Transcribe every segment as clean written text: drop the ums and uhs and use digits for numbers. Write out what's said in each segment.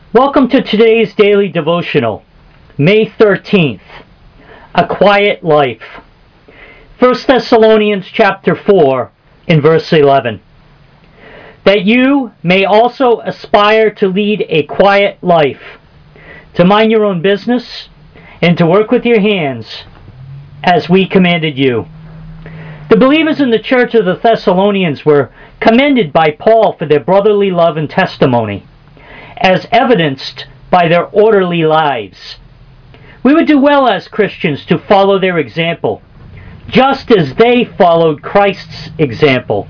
Welcome to today's daily devotional, May 13th, A Quiet Life. 1 Thessalonians chapter 4, in verse 11. That you may also aspire to lead a quiet life, to mind your own business, and to work with your hands, as we commanded you. The believers in the church of the Thessalonians were commended by Paul for their brotherly love and testimony, as evidenced by their orderly lives. We would do well as Christians to follow their example, just as they followed Christ's example.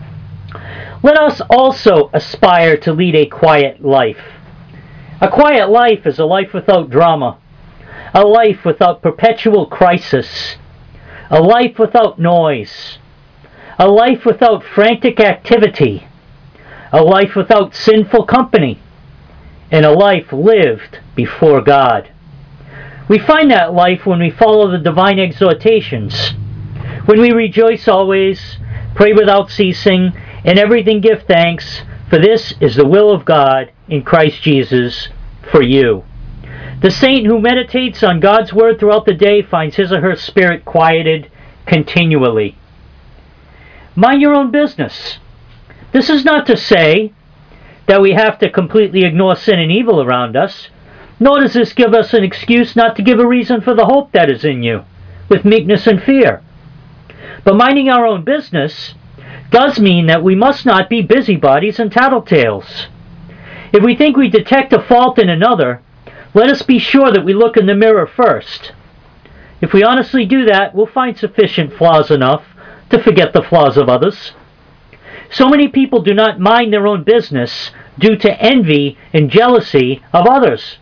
Let us also aspire to lead a quiet life. A quiet life is a life without drama, a life without perpetual crisis, a life without noise, a life without frantic activity, a life without sinful company, and a life lived before God. We find that life when we follow the divine exhortations, when we rejoice always, pray without ceasing, in everything give thanks, for this is the will of God in Christ Jesus for you. The saint who meditates on God's word throughout the day finds his or her spirit quieted continually. Mind your own business. This is not to say that we have to completely ignore sin and evil around us, nor does this give us an excuse not to give a reason for the hope that is in you, with meekness and fear. But minding our own business does mean that we must not be busybodies and tattletales. If we think we detect a fault in another, let us be sure that we look in the mirror first. If we honestly do that, we'll find sufficient flaws enough to forget the flaws of others. So many people do not mind their own business due to envy and jealousy of others.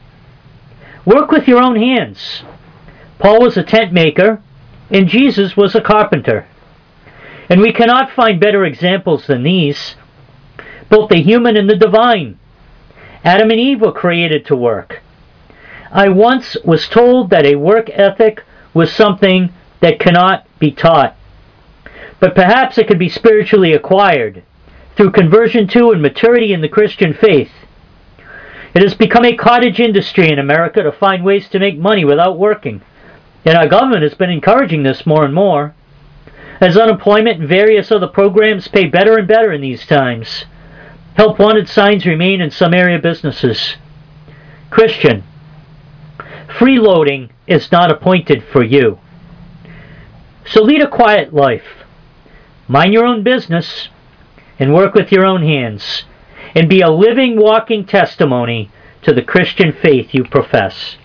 Work with your own hands. Paul was a tent maker, and Jesus was a carpenter. And we cannot find better examples than these, both the human and the divine. Adam and Eve were created to work. I once was told that a work ethic was something that cannot be taught, but perhaps it could be spiritually acquired through conversion to and maturity in the Christian faith. It has become a cottage industry in America to find ways to make money without working, and our government has been encouraging this more and more, as unemployment and various other programs pay better and better in these times. Help wanted signs remain in some area businesses. Christian, freeloading is not appointed for you. So lead a quiet life. Mind your own business and work with your own hands, and be a living, walking testimony to the Christian faith you profess.